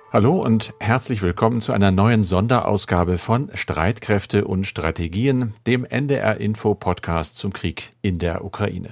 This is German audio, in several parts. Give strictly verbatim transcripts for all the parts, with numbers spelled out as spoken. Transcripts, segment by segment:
Hallo und herzlich willkommen zu einer neuen Sonderausgabe von Streitkräfte und Strategien, dem N D R-Info-Podcast zum Krieg in der Ukraine.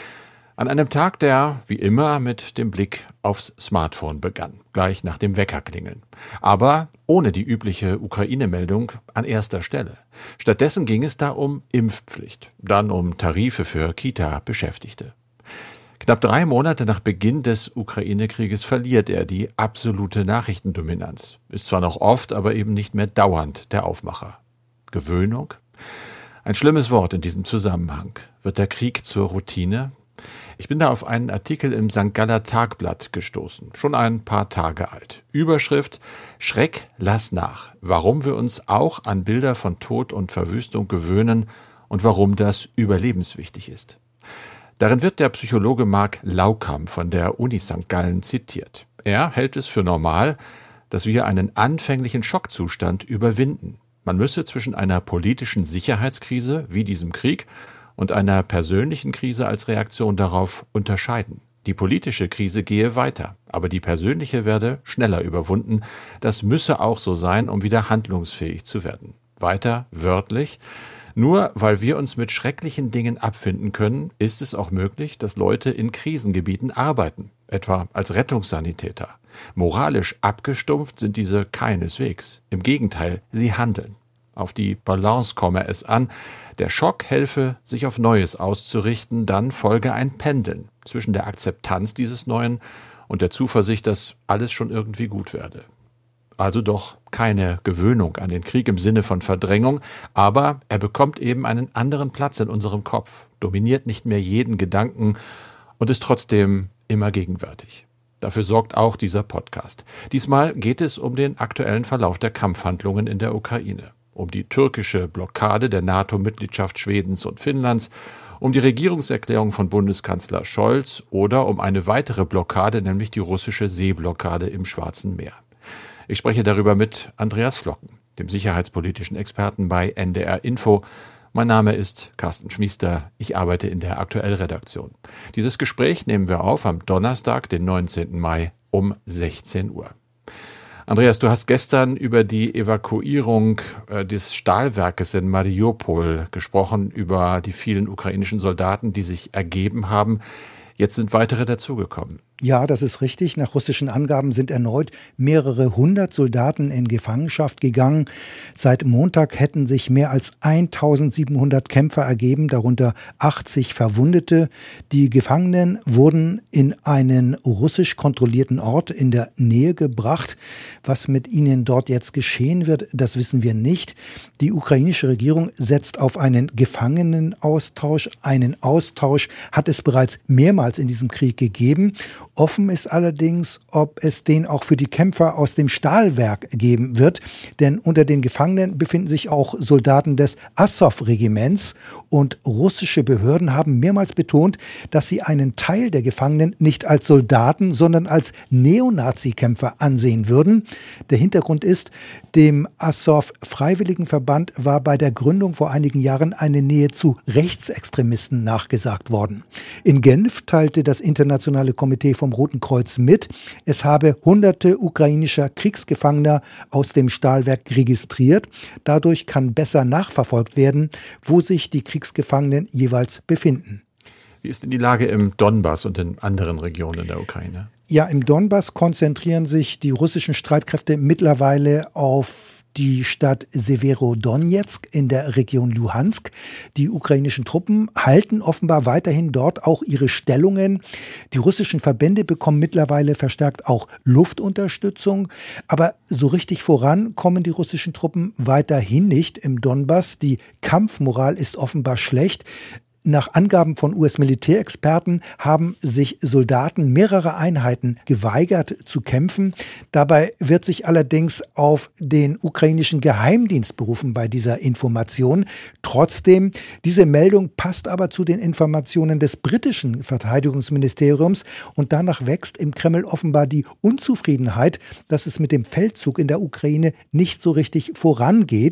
An einem Tag, der wie immer mit dem Blick aufs Smartphone begann, gleich nach dem Weckerklingeln. Aber ohne die übliche Ukraine-Meldung an erster Stelle. Stattdessen ging es da um Impfpflicht, dann um Tarife für Kita-Beschäftigte. Knapp drei Monate nach Beginn des Ukraine-Krieges verliert er die absolute Nachrichtendominanz. Ist zwar noch oft, aber eben nicht mehr dauernd der Aufmacher. Gewöhnung? Ein schlimmes Wort in diesem Zusammenhang. Wird der Krieg zur Routine? Ich bin da auf einen Artikel im Sankt Galler Tagblatt gestoßen, schon ein paar Tage alt. Überschrift: Schreck, lass nach. Warum wir uns auch an Bilder von Tod und Verwüstung gewöhnen und warum das überlebenswichtig ist. Darin wird der Psychologe Mark Laukam von der Uni Sankt Gallen zitiert. Er hält es für normal, dass wir einen anfänglichen Schockzustand überwinden. Man müsse zwischen einer politischen Sicherheitskrise wie diesem Krieg und einer persönlichen Krise als Reaktion darauf unterscheiden. Die politische Krise gehe weiter, aber die persönliche werde schneller überwunden. Das müsse auch so sein, um wieder handlungsfähig zu werden. Weiter wörtlich: Nur weil wir uns mit schrecklichen Dingen abfinden können, ist es auch möglich, dass Leute in Krisengebieten arbeiten, etwa als Rettungssanitäter. Moralisch abgestumpft sind diese keineswegs. Im Gegenteil, sie handeln. Auf die Balance komme es an. Der Schock helfe, sich auf Neues auszurichten, dann folge ein Pendeln zwischen der Akzeptanz dieses Neuen und der Zuversicht, dass alles schon irgendwie gut werde. Also doch keine Gewöhnung an den Krieg im Sinne von Verdrängung, aber er bekommt eben einen anderen Platz in unserem Kopf, dominiert nicht mehr jeden Gedanken und ist trotzdem immer gegenwärtig. Dafür sorgt auch dieser Podcast. Diesmal geht es um den aktuellen Verlauf der Kampfhandlungen in der Ukraine, um die türkische Blockade der NATO-Mitgliedschaft Schwedens und Finnlands, um die Regierungserklärung von Bundeskanzler Scholz oder um eine weitere Blockade, nämlich die russische Seeblockade im Schwarzen Meer. Ich spreche darüber mit Andreas Flocken, dem sicherheitspolitischen Experten bei N D R Info. Mein Name ist Carsten Schmiester, ich arbeite in der Aktuell-Redaktion. Dieses Gespräch nehmen wir auf am Donnerstag, den neunzehnten Mai um sechzehn Uhr. Andreas, du hast gestern über die Evakuierung äh, des Stahlwerkes in Mariupol gesprochen, über die vielen ukrainischen Soldaten, die sich ergeben haben. Jetzt sind weitere dazugekommen. Ja, das ist richtig. Nach russischen Angaben sind erneut mehrere hundert Soldaten in Gefangenschaft gegangen. Seit Montag hätten sich mehr als eintausendsiebenhundert Kämpfer ergeben, darunter achtzig Verwundete. Die Gefangenen wurden in einen russisch kontrollierten Ort in der Nähe gebracht. Was mit ihnen dort jetzt geschehen wird, das wissen wir nicht. Die ukrainische Regierung setzt auf einen Gefangenenaustausch. Einen Austausch hat es bereits mehrmals in diesem Krieg gegeben. Offen ist allerdings, ob es den auch für die Kämpfer aus dem Stahlwerk geben wird. Denn unter den Gefangenen befinden sich auch Soldaten des Assow-Regiments. Und russische Behörden haben mehrmals betont, dass sie einen Teil der Gefangenen nicht als Soldaten, sondern als Neonazi-Kämpfer ansehen würden. Der Hintergrund ist, dem Assow-Freiwilligenverband war bei der Gründung vor einigen Jahren eine Nähe zu Rechtsextremisten nachgesagt worden. In Genf teilte das Internationale Komitee vom Roten Kreuz mit, es habe hunderte ukrainischer Kriegsgefangener aus dem Stahlwerk registriert. Dadurch kann besser nachverfolgt werden, wo sich die Kriegsgefangenen jeweils befinden. Wie ist denn die Lage im Donbass und in anderen Regionen der Ukraine? Ja, im Donbass konzentrieren sich die russischen Streitkräfte mittlerweile auf die Stadt Severodonetsk in der Region Luhansk. Die ukrainischen Truppen halten offenbar weiterhin dort auch ihre Stellungen. Die russischen Verbände bekommen mittlerweile verstärkt auch Luftunterstützung. Aber so richtig voran kommen die russischen Truppen weiterhin nicht im Donbass. Die Kampfmoral ist offenbar schlecht. Nach Angaben von U S-Militärexperten haben sich Soldaten mehrerer Einheiten geweigert zu kämpfen. Dabei wird sich allerdings auf den ukrainischen Geheimdienst berufen bei dieser Information. Trotzdem, diese Meldung passt aber zu den Informationen des britischen Verteidigungsministeriums und danach wächst im Kreml offenbar die Unzufriedenheit, dass es mit dem Feldzug in der Ukraine nicht so richtig vorangeht.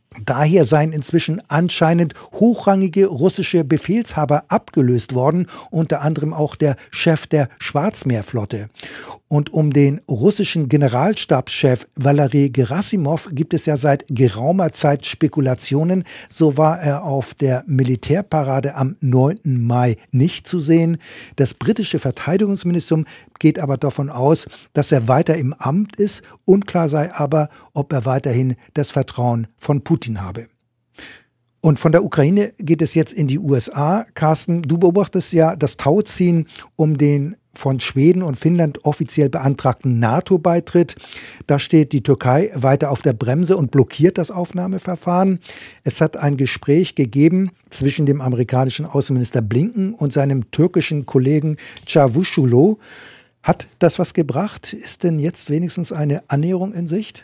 Daher seien inzwischen anscheinend hochrangige russische Befehlshaber abgelöst worden, unter anderem auch der Chef der Schwarzmeerflotte. Und um den russischen Generalstabschef Valery Gerasimov gibt es ja seit geraumer Zeit Spekulationen. So war er auf der Militärparade am neunten Mai nicht zu sehen. Das britische Verteidigungsministerium geht aber davon aus, dass er weiter im Amt ist. Unklar sei aber, ob er weiterhin das Vertrauen von Putin habe. Und von der Ukraine geht es jetzt in die U S A. Carsten, du beobachtest ja das Tauziehen um den von Schweden und Finnland offiziell beantragten NATO-Beitritt. Da steht die Türkei weiter auf der Bremse und blockiert das Aufnahmeverfahren. Es hat ein Gespräch gegeben zwischen dem amerikanischen Außenminister Blinken und seinem türkischen Kollegen Çavuşoğlu. Hat das was gebracht? Ist denn jetzt wenigstens eine Annäherung in Sicht?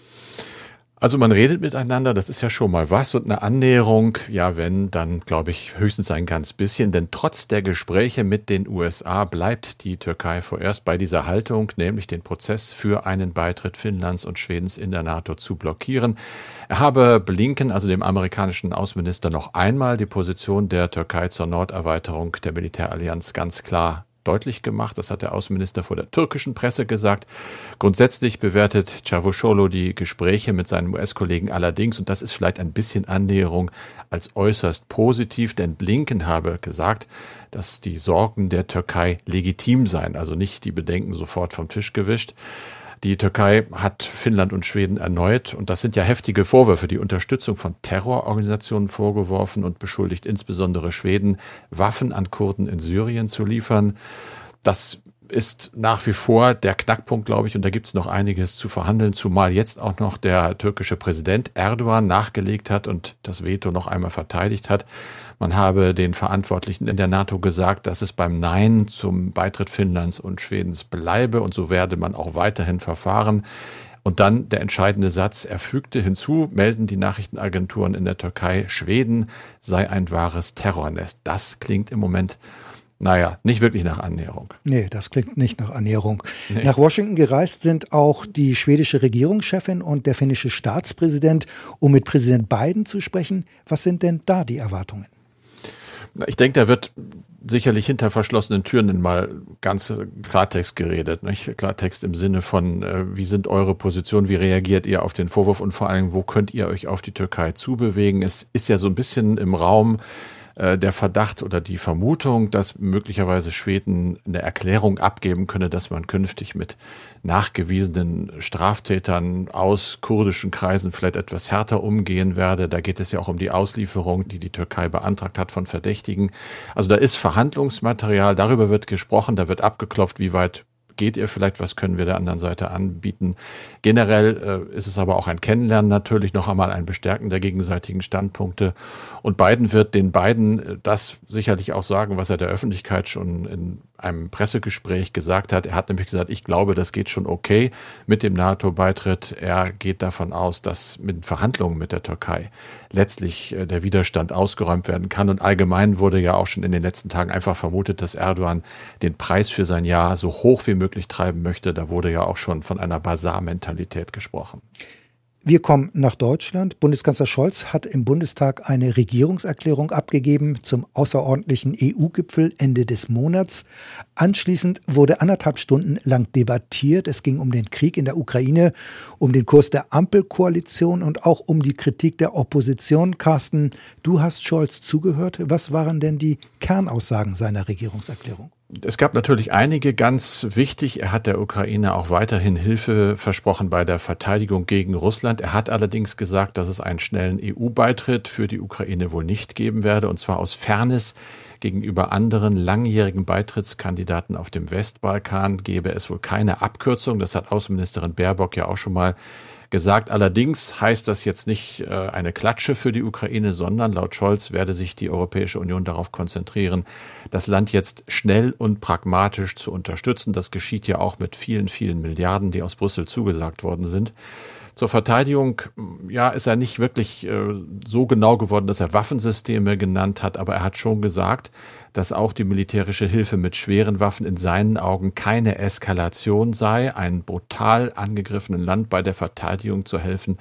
Also man redet miteinander, das ist ja schon mal was, und eine Annäherung, ja wenn, dann glaube ich höchstens ein ganz bisschen, denn trotz der Gespräche mit den U S A bleibt die Türkei vorerst bei dieser Haltung, nämlich den Prozess für einen Beitritt Finnlands und Schwedens in der NATO zu blockieren. Er habe Blinken, also dem amerikanischen Außenminister, noch einmal die Position der Türkei zur Norderweiterung der Militärallianz ganz klar deutlich gemacht. Das hat der Außenminister vor der türkischen Presse gesagt. Grundsätzlich bewertet Çavuşoğlu die Gespräche mit seinem U S-Kollegen allerdings, und das ist vielleicht ein bisschen Annäherung, als äußerst positiv, denn Blinken habe gesagt, dass die Sorgen der Türkei legitim seien, also nicht die Bedenken sofort vom Tisch gewischt. Die Türkei hat Finnland und Schweden erneut, und das sind ja heftige Vorwürfe, die Unterstützung von Terrororganisationen vorgeworfen und beschuldigt insbesondere Schweden, Waffen an Kurden in Syrien zu liefern. Das ist nach wie vor der Knackpunkt, glaube ich, und da gibt es noch einiges zu verhandeln, zumal jetzt auch noch der türkische Präsident Erdogan nachgelegt hat und das Veto noch einmal verteidigt hat. Man habe den Verantwortlichen in der NATO gesagt, dass es beim Nein zum Beitritt Finnlands und Schwedens bleibe, und so werde man auch weiterhin verfahren. Und dann der entscheidende Satz, er fügte hinzu, melden die Nachrichtenagenturen in der Türkei, Schweden sei ein wahres Terrornest. Das klingt im Moment, naja, nicht wirklich nach Annäherung. Nee, das klingt nicht nach Annäherung. Nee. Nach Washington gereist sind auch die schwedische Regierungschefin und der finnische Staatspräsident, um mit Präsident Biden zu sprechen. Was sind denn da die Erwartungen? Ich denke, da wird sicherlich hinter verschlossenen Türen mal ganz Klartext geredet. Nicht? Klartext im Sinne von, äh, wie sind eure Positionen, wie reagiert ihr auf den Vorwurf und vor allem, wo könnt ihr euch auf die Türkei zubewegen? Es ist ja so ein bisschen im Raum äh, der Verdacht oder die Vermutung, dass möglicherweise Schweden eine Erklärung abgeben könne, dass man künftig mit nachgewiesenen Straftätern aus kurdischen Kreisen vielleicht etwas härter umgehen werde. Da geht es ja auch um die Auslieferung, die die Türkei beantragt hat von Verdächtigen. Also da ist Verhandlungsmaterial, darüber wird gesprochen, da wird abgeklopft, wie weit geht ihr vielleicht, was können wir der anderen Seite anbieten. Generell äh, ist es aber auch ein Kennenlernen natürlich, noch einmal ein Bestärken der gegenseitigen Standpunkte. Und Biden wird den beiden das sicherlich auch sagen, was er der Öffentlichkeit schon in einem Pressegespräch gesagt hat. Er hat nämlich gesagt, ich glaube, das geht schon okay mit dem NATO-Beitritt. Er geht davon aus, dass mit Verhandlungen mit der Türkei letztlich der Widerstand ausgeräumt werden kann. Und allgemein wurde ja auch schon in den letzten Tagen einfach vermutet, dass Erdogan den Preis für sein Ja so hoch wie möglich treiben möchte. Da wurde ja auch schon von einer Basar-Mentalität gesprochen. Wir kommen nach Deutschland. Bundeskanzler Scholz hat im Bundestag eine Regierungserklärung abgegeben zum außerordentlichen E U-Gipfel Ende des Monats. Anschließend wurde anderthalb Stunden lang debattiert. Es ging um den Krieg in der Ukraine, um den Kurs der Ampelkoalition und auch um die Kritik der Opposition. Carsten, du hast Scholz zugehört. Was waren denn die Kernaussagen seiner Regierungserklärung? Es gab natürlich einige ganz wichtig. Er hat der Ukraine auch weiterhin Hilfe versprochen bei der Verteidigung gegen Russland. Er hat allerdings gesagt, dass es einen schnellen E U-Beitritt für die Ukraine wohl nicht geben werde, und zwar aus Fairness gegenüber anderen langjährigen Beitrittskandidaten auf dem Westbalkan gebe es wohl keine Abkürzung. Das hat Außenministerin Baerbock ja auch schon mal gesagt. Allerdings heißt das jetzt nicht äh, eine Klatsche für die Ukraine, sondern laut Scholz werde sich die Europäische Union darauf konzentrieren, das Land jetzt schnell und pragmatisch zu unterstützen. Das geschieht ja auch mit vielen, vielen Milliarden, die aus Brüssel zugesagt worden sind. Zur Verteidigung, ja, ist er nicht wirklich äh, so genau geworden, dass er Waffensysteme genannt hat, aber er hat schon gesagt, dass auch die militärische Hilfe mit schweren Waffen in seinen Augen keine Eskalation sei, einem brutal angegriffenen Land bei der Verteidigung zu helfen.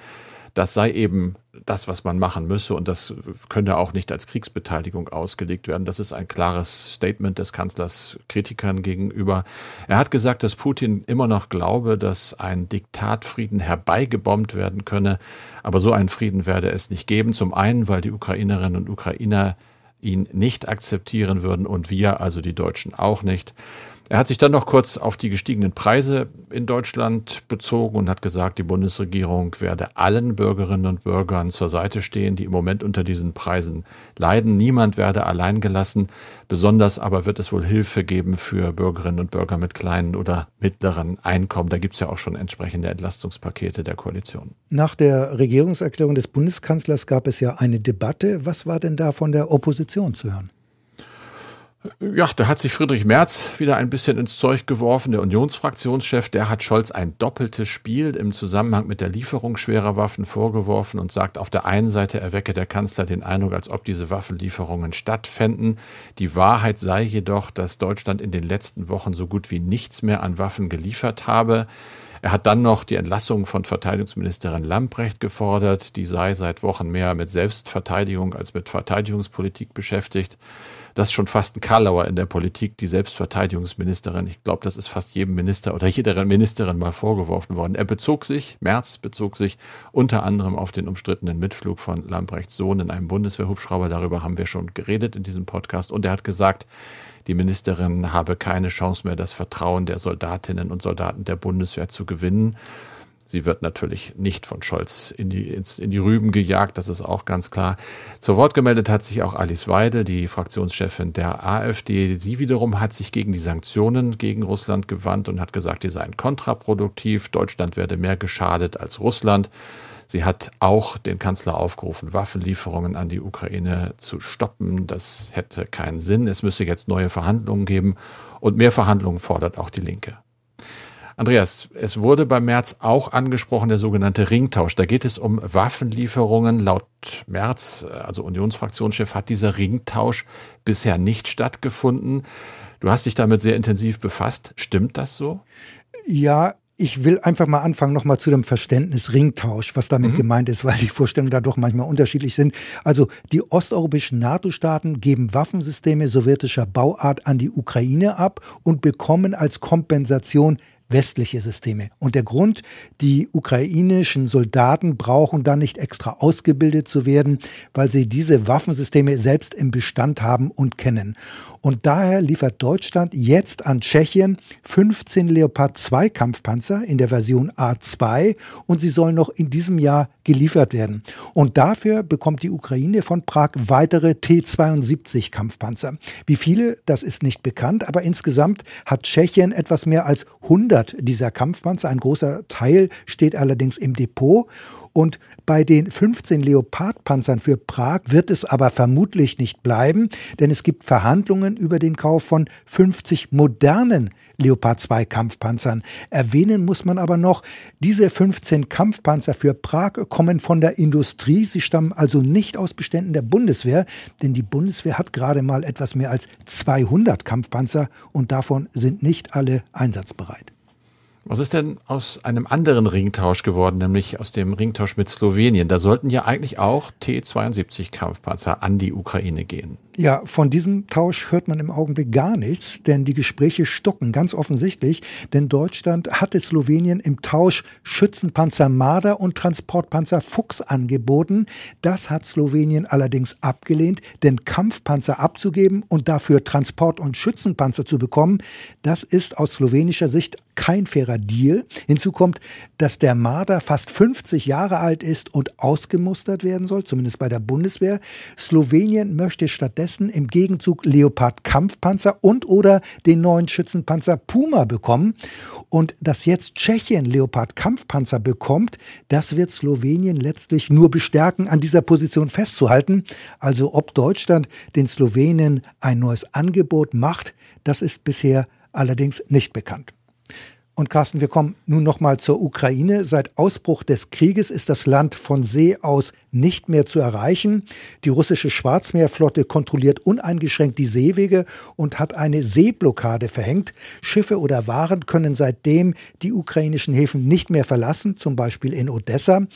das sei eben das, was man machen müsse und das könne auch nicht als Kriegsbeteiligung ausgelegt werden. Das ist ein klares Statement des Kanzlers Kritikern gegenüber. Er hat gesagt, dass Putin immer noch glaube, dass ein Diktatfrieden herbeigebombt werden könne, aber so einen Frieden werde es nicht geben. Zum einen, weil die Ukrainerinnen und Ukrainer ihn nicht akzeptieren würden und wir, also die Deutschen, auch nicht. Er hat sich dann noch kurz auf die gestiegenen Preise in Deutschland bezogen und hat gesagt, die Bundesregierung werde allen Bürgerinnen und Bürgern zur Seite stehen, die im Moment unter diesen Preisen leiden. Niemand werde allein gelassen. Besonders aber wird es wohl Hilfe geben für Bürgerinnen und Bürger mit kleinen oder mittleren Einkommen. Da gibt es ja auch schon entsprechende Entlastungspakete der Koalition. Nach der Regierungserklärung des Bundeskanzlers gab es ja eine Debatte. Was war denn da von der Opposition zu hören? Ja, da hat sich Friedrich Merz wieder ein bisschen ins Zeug geworfen. Der Unionsfraktionschef, der hat Scholz ein doppeltes Spiel im Zusammenhang mit der Lieferung schwerer Waffen vorgeworfen und sagt, auf der einen Seite erwecke der Kanzler den Eindruck, als ob diese Waffenlieferungen stattfänden. Die Wahrheit sei jedoch, dass Deutschland in den letzten Wochen so gut wie nichts mehr an Waffen geliefert habe. Er hat dann noch die Entlassung von Verteidigungsministerin Lambrecht gefordert. Die sei seit Wochen mehr mit Selbstverteidigung als mit Verteidigungspolitik beschäftigt. Das ist schon fast ein Karlauer in der Politik, die Selbstverteidigungsministerin. Ich glaube, das ist fast jedem Minister oder jeder Ministerin mal vorgeworfen worden. Er bezog sich, Merz bezog sich unter anderem auf den umstrittenen Mitflug von Lambrechts Sohn in einem Bundeswehrhubschrauber. Darüber haben wir schon geredet in diesem Podcast. Und er hat gesagt, die Ministerin habe keine Chance mehr, das Vertrauen der Soldatinnen und Soldaten der Bundeswehr zu gewinnen. Sie wird natürlich nicht von Scholz in die, ins, in die Rüben gejagt, das ist auch ganz klar. Zu Wort gemeldet hat sich auch Alice Weidel, die Fraktionschefin der AfD. Sie wiederum hat sich gegen die Sanktionen gegen Russland gewandt und hat gesagt, die seien kontraproduktiv. Deutschland werde mehr geschadet als Russland. Sie hat auch den Kanzler aufgerufen, Waffenlieferungen an die Ukraine zu stoppen. Das hätte keinen Sinn. Es müsse jetzt neue Verhandlungen geben. Und mehr Verhandlungen fordert auch die Linke. Andreas, es wurde bei Merz auch angesprochen, der sogenannte Ringtausch. Da geht es um Waffenlieferungen. Laut Merz, also Unionsfraktionschef, hat dieser Ringtausch bisher nicht stattgefunden. Du hast dich damit sehr intensiv befasst. Stimmt das so? Ja, ich will einfach mal anfangen nochmal zu dem Verständnis Ringtausch, was damit mhm. gemeint ist, weil die Vorstellungen da doch manchmal unterschiedlich sind. Also die osteuropäischen NATO-Staaten geben Waffensysteme sowjetischer Bauart an die Ukraine ab und bekommen als Kompensation westliche Systeme. Und der Grund, die ukrainischen Soldaten brauchen dann nicht extra ausgebildet zu werden, weil sie diese Waffensysteme selbst im Bestand haben und kennen. Und daher liefert Deutschland jetzt an Tschechien fünfzehn Leopard zwei Kampfpanzer in der Version A zwei und sie sollen noch in diesem Jahr geliefert werden. Und dafür bekommt die Ukraine von Prag weitere T zweiundsiebzig Kampfpanzer. Wie viele, das ist nicht bekannt, aber insgesamt hat Tschechien etwas mehr als hundert dieser Kampfpanzer. Ein großer Teil steht allerdings im Depot. Und bei den fünfzehn Leopard-Panzern für Prag wird es aber vermutlich nicht bleiben, denn es gibt Verhandlungen über den Kauf von fünfzig modernen Leopard zwei Kampfpanzern. Erwähnen muss man aber noch, diese fünfzehn Kampfpanzer für Prag kommen von der Industrie. Sie stammen also nicht aus Beständen der Bundeswehr, denn die Bundeswehr hat gerade mal etwas mehr als zweihundert Kampfpanzer und davon sind nicht alle einsatzbereit. Was ist denn aus einem anderen Ringtausch geworden, nämlich aus dem Ringtausch mit Slowenien? Da sollten ja eigentlich auch T zweiundsiebzig Kampfpanzer an die Ukraine gehen. Ja, von diesem Tausch hört man im Augenblick gar nichts, denn die Gespräche stocken ganz offensichtlich. Denn Deutschland hatte Slowenien im Tausch Schützenpanzer Marder und Transportpanzer Fuchs angeboten. Das hat Slowenien allerdings abgelehnt, denn Kampfpanzer abzugeben und dafür Transport- und Schützenpanzer zu bekommen, das ist aus slowenischer Sicht kein fairer Deal. Hinzu kommt, dass der Marder fast fünfzig Jahre alt ist und ausgemustert werden soll, zumindest bei der Bundeswehr. Slowenien möchte stattdessen im Gegenzug Leopard-Kampfpanzer und oder den neuen Schützenpanzer Puma bekommen. Und dass jetzt Tschechien Leopard-Kampfpanzer bekommt, das wird Slowenien letztlich nur bestärken, an dieser Position festzuhalten. Also ob Deutschland den Slowenen ein neues Angebot macht, das ist bisher allerdings nicht bekannt. Und Carsten, wir kommen nun noch mal zur Ukraine. Seit Ausbruch des Krieges ist das Land von See aus nicht mehr zu erreichen. Die russische Schwarzmeerflotte kontrolliert uneingeschränkt die Seewege und hat eine Seeblockade verhängt. Schiffe oder Waren können seitdem die ukrainischen Häfen nicht mehr verlassen, zum Beispiel in Odessa.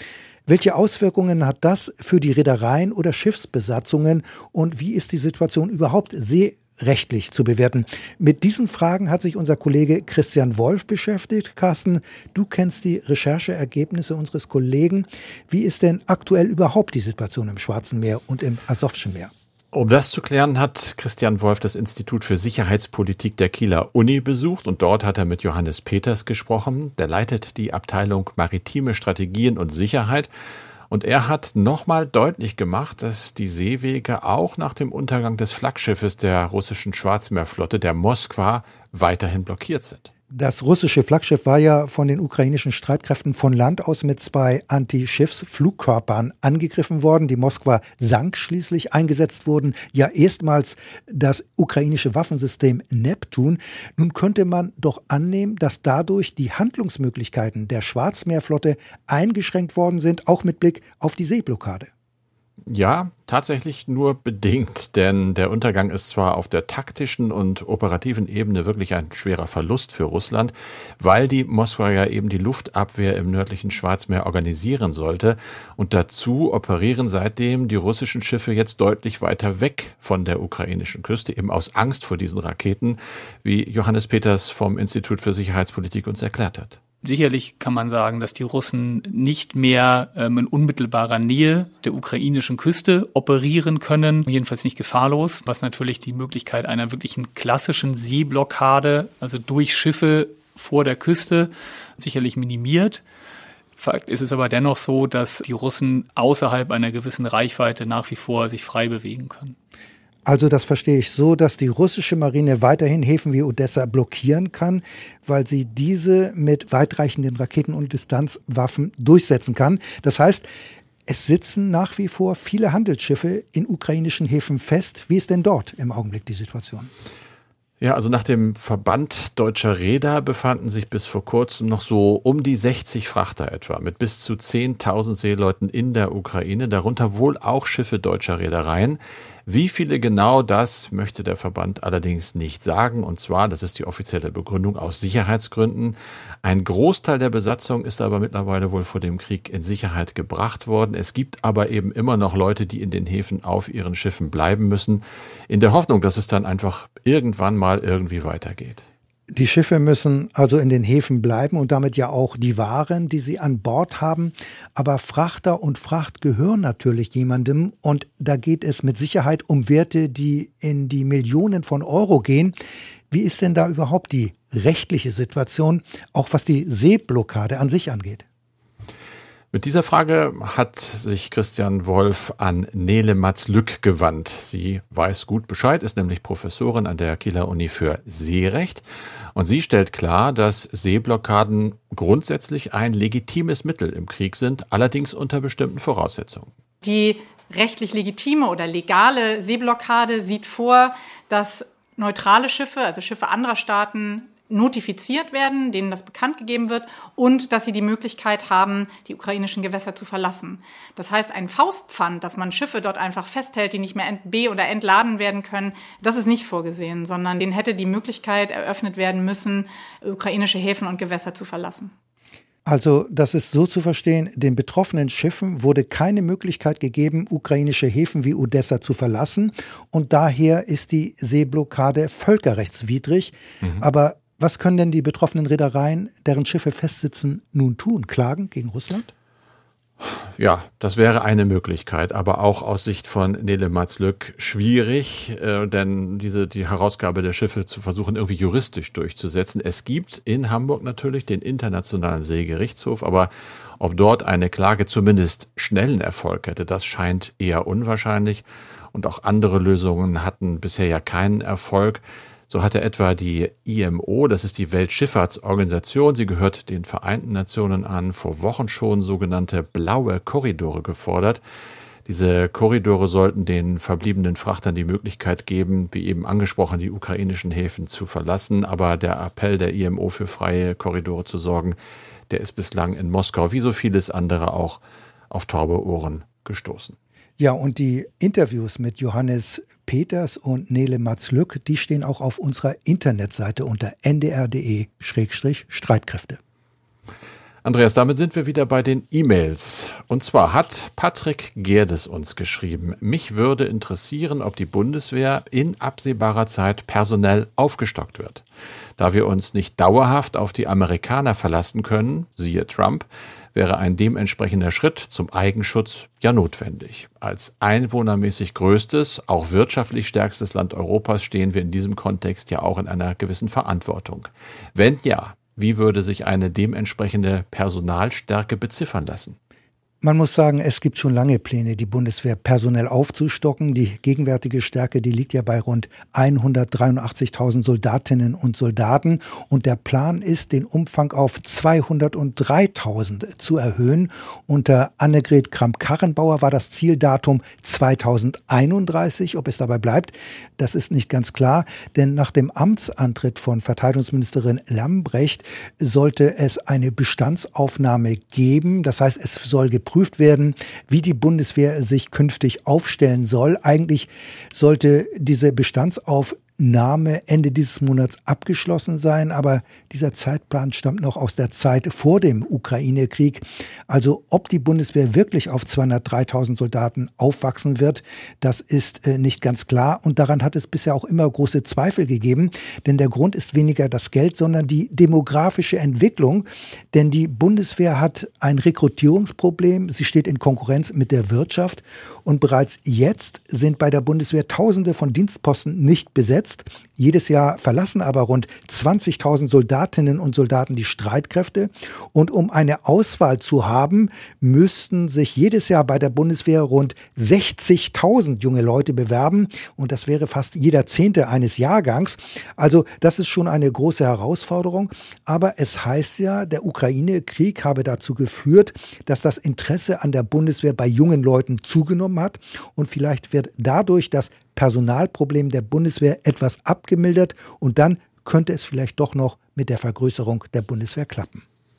Welche Auswirkungen hat das für die Reedereien oder Schiffsbesatzungen und wie ist die Situation überhaupt seerechtlich zu bewerten? Mit diesen Fragen hat sich unser Kollege Christian Wolf beschäftigt. Carsten, du kennst die Rechercheergebnisse unseres Kollegen. Wie ist denn aktuell überhaupt die Situation im Schwarzen Meer und im Asowschen Meer? Um das zu klären, hat Christian Wolf das Institut für Sicherheitspolitik der Kieler Uni besucht und dort hat er mit Johannes Peters gesprochen. Der leitet die Abteilung Maritime Strategien und Sicherheit und er hat nochmal deutlich gemacht, dass die Seewege auch nach dem Untergang des Flaggschiffes der russischen Schwarzmeerflotte, der Moskwa, weiterhin blockiert sind. Das russische Flaggschiff war ja von den ukrainischen Streitkräften von Land aus mit zwei Anti-Schiffs-Flugkörpern angegriffen worden. Die Moskwa sank schließlich. Eingesetzt wurden ja erstmals das ukrainische Waffensystem Neptun. Nun könnte man doch annehmen, dass dadurch die Handlungsmöglichkeiten der Schwarzmeerflotte eingeschränkt worden sind, auch mit Blick auf die Seeblockade. Ja, tatsächlich nur bedingt, denn der Untergang ist zwar auf der taktischen und operativen Ebene wirklich ein schwerer Verlust für Russland, weil die Moskwa ja eben die Luftabwehr im nördlichen Schwarzmeer organisieren sollte und dazu operieren seitdem die russischen Schiffe jetzt deutlich weiter weg von der ukrainischen Küste, eben aus Angst vor diesen Raketen, wie Johannes Peters vom Institut für Sicherheitspolitik uns erklärt hat. Sicherlich kann man sagen, dass die Russen nicht mehr ähm, in unmittelbarer Nähe der ukrainischen Küste operieren können, jedenfalls nicht gefahrlos, was natürlich die Möglichkeit einer wirklichen klassischen Seeblockade, also durch Schiffe vor der Küste, sicherlich minimiert. Fakt ist es aber dennoch so, dass die Russen außerhalb einer gewissen Reichweite nach wie vor sich frei bewegen können. Also das verstehe ich so, dass die russische Marine weiterhin Häfen wie Odessa blockieren kann, weil sie diese mit weitreichenden Raketen- und Distanzwaffen durchsetzen kann. Das heißt, es sitzen nach wie vor viele Handelsschiffe in ukrainischen Häfen fest. Wie ist denn dort im Augenblick die Situation? Ja, also nach dem Verband deutscher Reeder befanden sich bis vor kurzem noch so um die sechzig Frachter etwa mit bis zu zehntausend Seeleuten in der Ukraine, darunter wohl auch Schiffe deutscher Reedereien. Wie viele genau, das möchte der Verband allerdings nicht sagen. Und zwar, das ist die offizielle Begründung, aus Sicherheitsgründen. Ein Großteil der Besatzung ist aber mittlerweile wohl vor dem Krieg in Sicherheit gebracht worden. Es gibt aber eben immer noch Leute, die in den Häfen auf ihren Schiffen bleiben müssen, in der Hoffnung, dass es dann einfach irgendwann mal irgendwie weitergeht. Die Schiffe müssen also in den Häfen bleiben und damit ja auch die Waren, die sie an Bord haben. Aber Frachter und Fracht gehören natürlich jemandem und da geht es mit Sicherheit um Werte, die in die Millionen von Euro gehen. Wie ist denn da überhaupt die rechtliche Situation, auch was die Seeblockade an sich angeht? Mit dieser Frage hat sich Christian Wolf an Nele Matz-Lück gewandt. Sie weiß gut Bescheid, ist nämlich Professorin an der Kieler Uni für Seerecht. Und sie stellt klar, dass Seeblockaden grundsätzlich ein legitimes Mittel im Krieg sind, allerdings unter bestimmten Voraussetzungen. Die rechtlich legitime oder legale Seeblockade sieht vor, dass neutrale Schiffe, also Schiffe anderer Staaten, notifiziert werden, denen das bekannt gegeben wird und dass sie die Möglichkeit haben, die ukrainischen Gewässer zu verlassen. Das heißt, ein Faustpfand, dass man Schiffe dort einfach festhält, die nicht mehr be- oder entladen werden können, das ist nicht vorgesehen, sondern denen hätte die Möglichkeit eröffnet werden müssen, ukrainische Häfen und Gewässer zu verlassen. Also, das ist so zu verstehen, den betroffenen Schiffen wurde keine Möglichkeit gegeben, ukrainische Häfen wie Odessa zu verlassen und daher ist die Seeblockade völkerrechtswidrig. Mhm. Aber was können denn die betroffenen Reedereien, deren Schiffe festsitzen, nun tun? Klagen gegen Russland? Ja, das wäre eine Möglichkeit, aber auch aus Sicht von Nele Matz-Lück schwierig, äh, denn diese, die Herausgabe der Schiffe zu versuchen, irgendwie juristisch durchzusetzen. Es gibt in Hamburg natürlich den Internationalen Seegerichtshof, aber ob dort eine Klage zumindest schnellen Erfolg hätte, das scheint eher unwahrscheinlich. Und auch andere Lösungen hatten bisher ja keinen Erfolg. So hatte etwa die I M O, das ist die Weltschifffahrtsorganisation, sie gehört den Vereinten Nationen an, vor Wochen schon sogenannte blaue Korridore gefordert. Diese Korridore sollten den verbliebenen Frachtern die Möglichkeit geben, wie eben angesprochen, die ukrainischen Häfen zu verlassen. Aber der Appell der I M O für freie Korridore zu sorgen, der ist bislang in Moskau, wie so vieles andere auch, auf taube Ohren gestoßen. Ja, und die Interviews mit Johannes Peters und Nele Matz-Lück, die stehen auch auf unserer Internetseite unter n d r punkt d e Schrägstrich Streitkräfte. Andreas, damit sind wir wieder bei den E-Mails. Und zwar hat Patrick Gerdes uns geschrieben: Mich würde interessieren, ob die Bundeswehr in absehbarer Zeit personell aufgestockt wird. Da wir uns nicht dauerhaft auf die Amerikaner verlassen können, siehe Trump, wäre ein dementsprechender Schritt zum Eigenschutz ja notwendig. Als einwohnermäßig größtes, auch wirtschaftlich stärkstes Land Europas stehen wir in diesem Kontext ja auch in einer gewissen Verantwortung. Wenn ja, wie würde sich eine dementsprechende Personalstärke beziffern lassen? Man muss sagen, es gibt schon lange Pläne, die Bundeswehr personell aufzustocken. Die gegenwärtige Stärke, die liegt ja bei rund hundertdreiundachtzigtausend Soldatinnen und Soldaten. Und der Plan ist, den Umfang auf zweihundertdreitausend zu erhöhen. Unter Annegret Kramp-Karrenbauer war das Zieldatum zweitausendeinunddreißig. Ob es dabei bleibt, das ist nicht ganz klar. Denn nach dem Amtsantritt von Verteidigungsministerin Lambrecht sollte es eine Bestandsaufnahme geben. Das heißt, es soll geprüft werden, wie die Bundeswehr sich künftig aufstellen soll. Eigentlich sollte diese Bestandsaufnahme Ende dieses Monats abgeschlossen sein, aber dieser Zeitplan stammt noch aus der Zeit vor dem Ukraine-Krieg. Also ob die Bundeswehr wirklich auf zweihundertdreitausend Soldaten aufwachsen wird, das ist äh, nicht ganz klar, und daran hat es bisher auch immer große Zweifel gegeben, denn der Grund ist weniger das Geld, sondern die demografische Entwicklung, denn die Bundeswehr hat ein Rekrutierungsproblem, sie steht in Konkurrenz mit der Wirtschaft und bereits jetzt sind bei der Bundeswehr Tausende von Dienstposten nicht besetzt. Jedes Jahr verlassen aber rund zwanzigtausend Soldatinnen und Soldaten die Streitkräfte. Und um eine Auswahl zu haben, müssten sich jedes Jahr bei der Bundeswehr rund sechzigtausend junge Leute bewerben. Und das wäre fast jeder Zehnte eines Jahrgangs. Also das ist schon eine große Herausforderung. Aber es heißt ja, der Ukraine-Krieg habe dazu geführt, dass das Interesse an der Bundeswehr bei jungen Leuten zugenommen hat. Und vielleicht wird dadurch das Personalproblem der Bundeswehr etwas abgemildert und dann könnte es vielleicht doch noch mit der Vergrößerung der Bundeswehr klappen.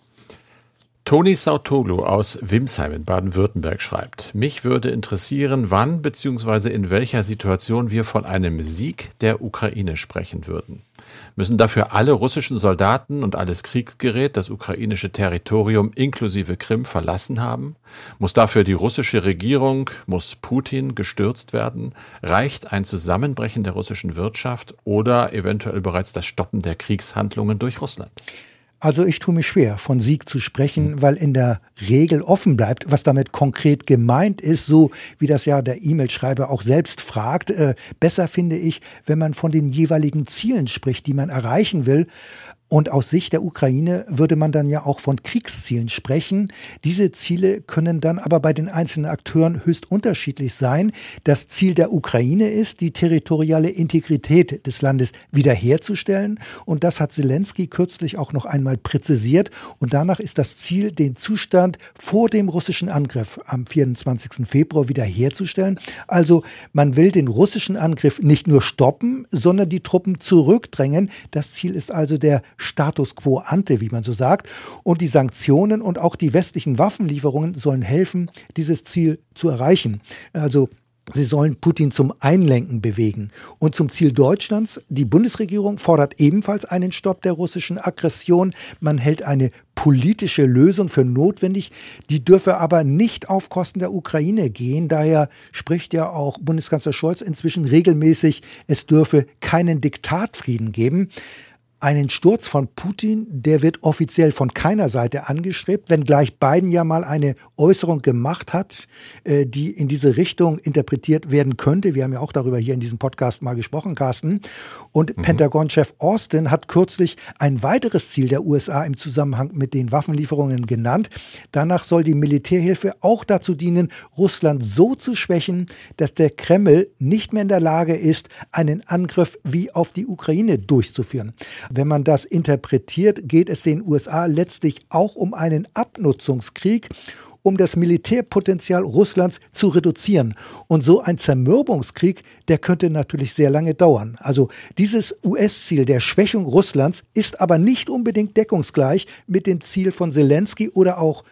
Toni Sautoglu aus Wimsheim in Baden-Württemberg schreibt: Mich würde interessieren, wann bzw. in welcher Situation wir von einem Sieg der Ukraine sprechen würden. Müssen dafür alle russischen Soldaten und alles Kriegsgerät das ukrainische Territorium inklusive Krim verlassen haben? Muss dafür die russische Regierung, muss Putin gestürzt werden? Reicht ein Zusammenbrechen der russischen Wirtschaft oder eventuell bereits das Stoppen der Kriegshandlungen durch Russland? Also ich tue mich schwer, von Sieg zu sprechen, weil in der Regel offen bleibt, was damit konkret gemeint ist, so wie das ja der E-Mail-Schreiber auch selbst fragt. Äh, besser finde ich, wenn man von den jeweiligen Zielen spricht, die man erreichen will. Und aus Sicht der Ukraine würde man dann ja auch von Kriegszielen sprechen. Diese Ziele können dann aber bei den einzelnen Akteuren höchst unterschiedlich sein. Das Ziel der Ukraine ist, die territoriale Integrität des Landes wiederherzustellen. Und das hat Zelensky kürzlich auch noch einmal präzisiert. Und danach ist das Ziel, den Zustand vor dem russischen Angriff am vierundzwanzigsten Februar wiederherzustellen. Also man will den russischen Angriff nicht nur stoppen, sondern die Truppen zurückdrängen. Das Ziel ist also der Status quo ante, wie man so sagt. Und die Sanktionen und auch die westlichen Waffenlieferungen sollen helfen, dieses Ziel zu erreichen. Also sie sollen Putin zum Einlenken bewegen. Und zum Ziel Deutschlands, die Bundesregierung fordert ebenfalls einen Stopp der russischen Aggression. Man hält eine politische Lösung für notwendig. Die dürfe aber nicht auf Kosten der Ukraine gehen. Daher spricht ja auch Bundeskanzler Scholz inzwischen regelmäßig, es dürfe keinen Diktatfrieden geben. Einen Sturz von Putin, der wird offiziell von keiner Seite angestrebt, wenngleich Biden ja mal eine Äußerung gemacht hat, die in diese Richtung interpretiert werden könnte. Wir haben ja auch darüber hier in diesem Podcast mal gesprochen, Carsten. Und mhm. Pentagon-Chef Austin hat kürzlich ein weiteres Ziel der U S A im Zusammenhang mit den Waffenlieferungen genannt. Danach soll die Militärhilfe auch dazu dienen, Russland so zu schwächen, dass der Kreml nicht mehr in der Lage ist, einen Angriff wie auf die Ukraine durchzuführen. Wenn man das interpretiert, geht es den U S A letztlich auch um einen Abnutzungskrieg, um das Militärpotenzial Russlands zu reduzieren. Und so ein Zermürbungskrieg, der könnte natürlich sehr lange dauern. Also dieses U S-Ziel der Schwächung Russlands ist aber nicht unbedingt deckungsgleich mit dem Ziel von Zelensky oder auch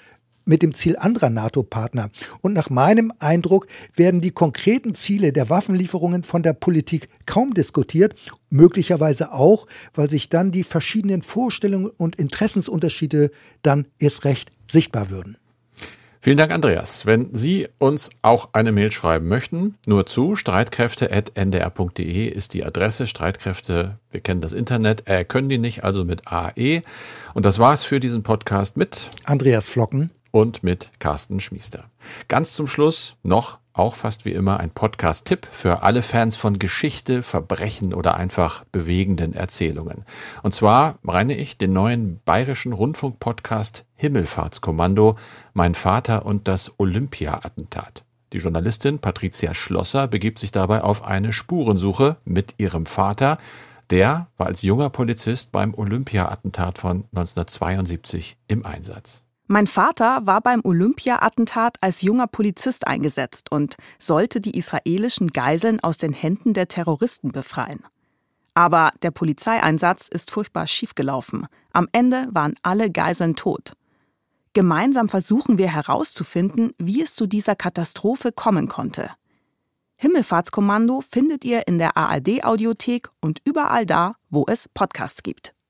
mit dem Ziel anderer NATO-Partner. Und nach meinem Eindruck werden die konkreten Ziele der Waffenlieferungen von der Politik kaum diskutiert, möglicherweise auch, weil sich dann die verschiedenen Vorstellungen und Interessensunterschiede dann erst recht sichtbar würden. Vielen Dank, Andreas. Wenn Sie uns auch eine Mail schreiben möchten, nur zu streitkräfte at n d r punkt d e ist die Adresse. Streitkräfte, wir kennen das Internet, äh, können die nicht, also mit A E. Und das war's für diesen Podcast mit Andreas Flocken und mit Carsten Schmiester. Ganz zum Schluss noch, auch fast wie immer, ein Podcast-Tipp für alle Fans von Geschichte, Verbrechen oder einfach bewegenden Erzählungen. Und zwar meine ich den neuen bayerischen Rundfunk-Podcast Himmelfahrtskommando, Mein Vater und das Olympia-Attentat. Die Journalistin Patricia Schlosser begibt sich dabei auf eine Spurensuche mit ihrem Vater. Der war als junger Polizist beim Olympia-Attentat von neunzehnhundertzweiundsiebzig im Einsatz. Mein Vater war beim Olympia-Attentat als junger Polizist eingesetzt und sollte die israelischen Geiseln aus den Händen der Terroristen befreien. Aber der Polizeieinsatz ist furchtbar schiefgelaufen. Am Ende waren alle Geiseln tot. Gemeinsam versuchen wir herauszufinden, wie es zu dieser Katastrophe kommen konnte. Himmelfahrtskommando findet ihr in der A R D-Audiothek und überall da, wo es Podcasts gibt.